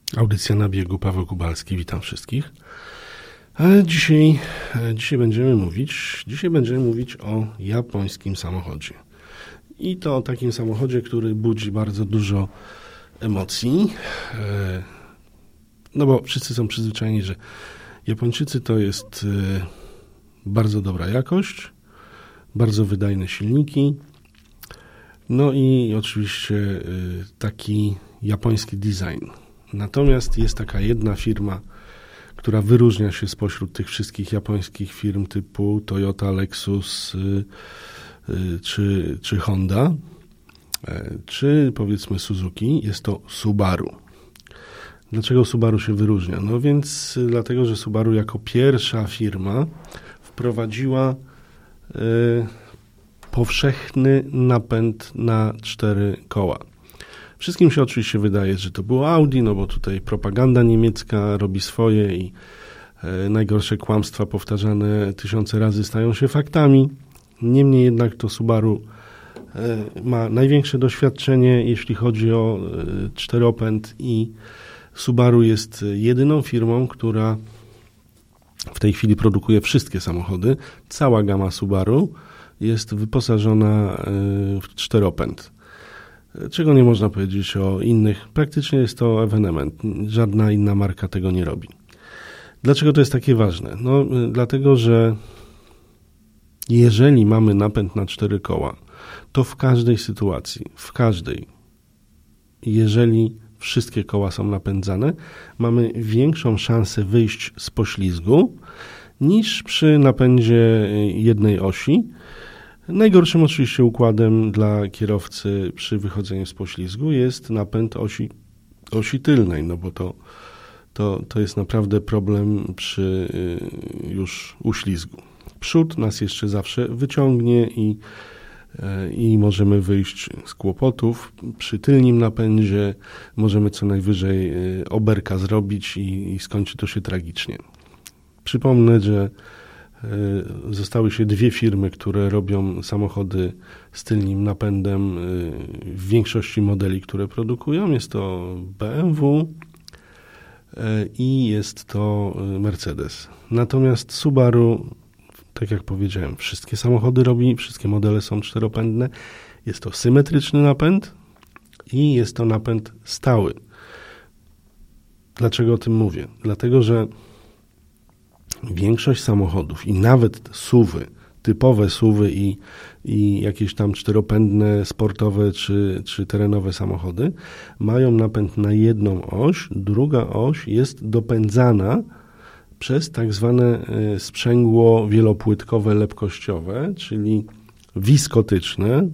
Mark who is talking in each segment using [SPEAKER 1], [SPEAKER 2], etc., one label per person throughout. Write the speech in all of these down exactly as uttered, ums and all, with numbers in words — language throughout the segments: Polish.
[SPEAKER 1] Audycja na biegu, Paweł Kubalski, witam wszystkich. A dzisiaj, dzisiaj będziemy mówić, dzisiaj będziemy mówić o japońskim samochodzie. I to o takim samochodzie, który budzi bardzo dużo emocji. No bo wszyscy są przyzwyczajeni, że Japończycy to jest bardzo dobra jakość, bardzo wydajne silniki, no i oczywiście taki japoński design. Natomiast jest taka jedna firma, która wyróżnia się spośród tych wszystkich japońskich firm typu Toyota, Lexus czy, czy Honda, czy powiedzmy Suzuki, jest to Subaru. Dlaczego Subaru się wyróżnia? No więc dlatego, że Subaru jako pierwsza firma wprowadziła y, powszechny napęd na cztery koła. Wszystkim się oczywiście wydaje, że to było Audi, no bo tutaj propaganda niemiecka robi swoje i y, najgorsze kłamstwa powtarzane tysiące razy stają się faktami. Niemniej jednak to Subaru y, ma największe doświadczenie, jeśli chodzi o y, czteropęd i Subaru jest jedyną firmą, która w tej chwili produkuje wszystkie samochody. Cała gama Subaru jest wyposażona w czteropęd. Czego nie można powiedzieć o innych. Praktycznie jest to ewenement. Żadna inna marka tego nie robi. Dlaczego to jest takie ważne? No, dlatego, że jeżeli mamy napęd na cztery koła, to w każdej sytuacji, w każdej, jeżeli wszystkie koła są napędzane, mamy większą szansę wyjść z poślizgu niż przy napędzie jednej osi. Najgorszym oczywiście układem dla kierowcy przy wychodzeniu z poślizgu jest napęd osi, osi tylnej, no bo to, to, to jest naprawdę problem przy już uślizgu. Przód nas jeszcze zawsze wyciągnie i i możemy wyjść z kłopotów. Przy tylnym napędzie możemy co najwyżej oberka zrobić i, i skończy to się tragicznie. Przypomnę, że zostały się dwie firmy, które robią samochody z tylnym napędem w większości modeli, które produkują. Jest to B M W i jest to Mercedes. Natomiast Subaru, tak jak powiedziałem, wszystkie samochody robi, wszystkie modele są czteropędne. Jest to symetryczny napęd i jest to napęd stały. Dlaczego o tym mówię? Dlatego, że większość samochodów i nawet suwy, typowe suwy i, i jakieś tam czteropędne, sportowe czy, czy terenowe samochody mają napęd na jedną oś, druga oś jest dopędzana przez tak zwane sprzęgło wielopłytkowe lepkościowe, czyli wiskotyczne.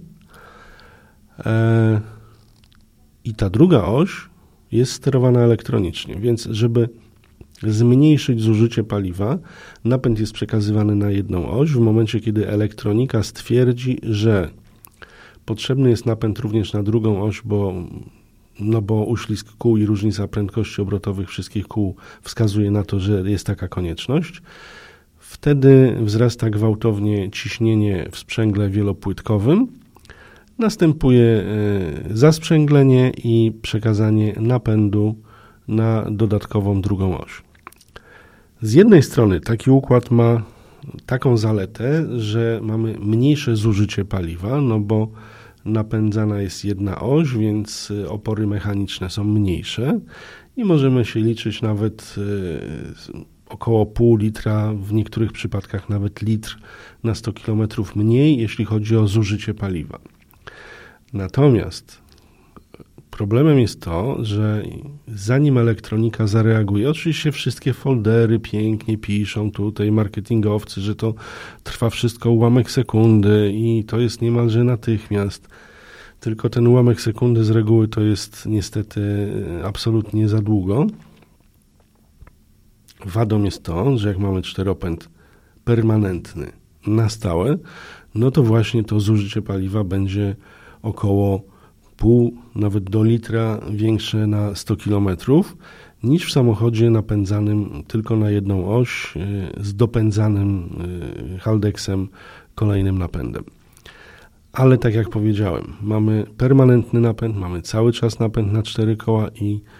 [SPEAKER 1] I ta druga oś jest sterowana elektronicznie, więc żeby zmniejszyć zużycie paliwa, napęd jest przekazywany na jedną oś. W momencie, kiedy elektronika stwierdzi, że potrzebny jest napęd również na drugą oś, bo No bo uślizg kół i różnica prędkości obrotowych wszystkich kół wskazuje na to, że jest taka konieczność. Wtedy wzrasta gwałtownie ciśnienie w sprzęgle wielopłytkowym. Następuje zasprzęglenie i przekazanie napędu na dodatkową drugą oś. Z jednej strony taki układ ma taką zaletę, że mamy mniejsze zużycie paliwa, no bo napędzana jest jedna oś, więc opory mechaniczne są mniejsze i możemy się liczyć nawet około pół litra, w niektórych przypadkach nawet litr na sto kilometrów mniej, jeśli chodzi o zużycie paliwa. Natomiast problemem jest to, że zanim elektronika zareaguje, oczywiście wszystkie foldery pięknie piszą tutaj marketingowcy, że to trwa wszystko ułamek sekundy i to jest niemalże natychmiast. Tylko ten ułamek sekundy z reguły to jest niestety absolutnie za długo. Wadą jest to, że jak mamy czteropęd permanentny na stałe, no to właśnie to zużycie paliwa będzie około pół, nawet do litra większe na sto kilometrów niż w samochodzie napędzanym tylko na jedną oś z dopędzanym haldeksem, kolejnym napędem. Ale tak jak powiedziałem, mamy permanentny napęd, mamy cały czas napęd na cztery koła i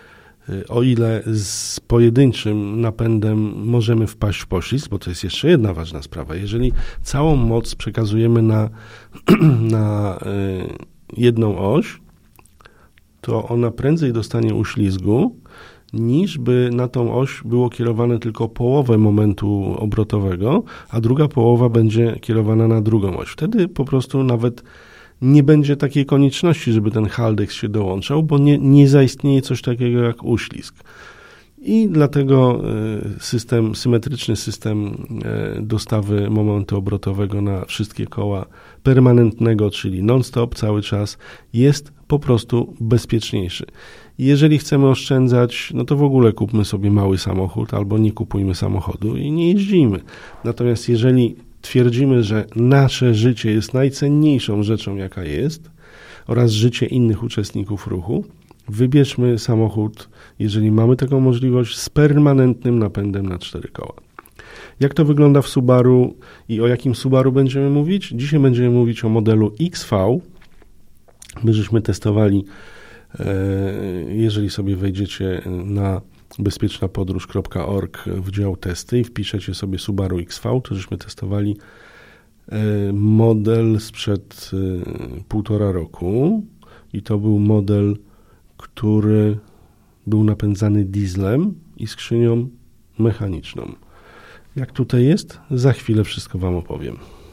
[SPEAKER 1] O ile z pojedynczym napędem możemy wpaść w poślizg, bo to jest jeszcze jedna ważna sprawa. Jeżeli całą moc przekazujemy na, na jedną oś, to ona prędzej dostanie uślizgu, niż by na tą oś było kierowane tylko połowę momentu obrotowego, a druga połowa będzie kierowana na drugą oś. Wtedy po prostu nawet nie będzie takiej konieczności, żeby ten haldex się dołączał, bo nie, nie zaistnieje coś takiego jak uślizg. I dlatego system, symetryczny system dostawy momentu obrotowego na wszystkie koła permanentnego, czyli non-stop, cały czas, jest po prostu bezpieczniejszy. Jeżeli chcemy oszczędzać, no to w ogóle kupmy sobie mały samochód albo nie kupujmy samochodu i nie jeździmy. Natomiast jeżeli twierdzimy, że nasze życie jest najcenniejszą rzeczą, jaka jest, oraz życie innych uczestników ruchu, wybierzmy samochód, jeżeli mamy taką możliwość, z permanentnym napędem na cztery koła. Jak to wygląda w Subaru i o jakim Subaru będziemy mówić? Dzisiaj będziemy mówić o modelu X V. My żeśmy testowali, jeżeli sobie wejdziecie na bezpieczna podróż kropka org w dział testy i wpiszecie sobie Subaru X V, to żeśmy testowali model sprzed półtora roku i to był model, który był napędzany dieslem i skrzynią mechaniczną. Jak tutaj jest? Za chwilę wszystko Wam opowiem.